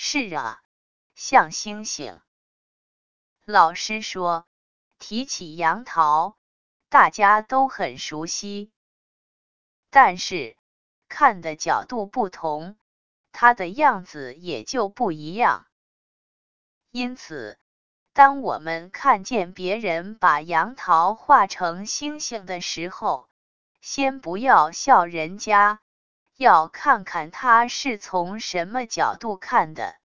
是啊，像星星。老师说，提起杨桃，大家都很熟悉，但是看的角度不同，它的样子也就不一样。因此，当我们看见别人把杨桃画成星星的时候，先不要笑人家，要看看他是从什么角度看的。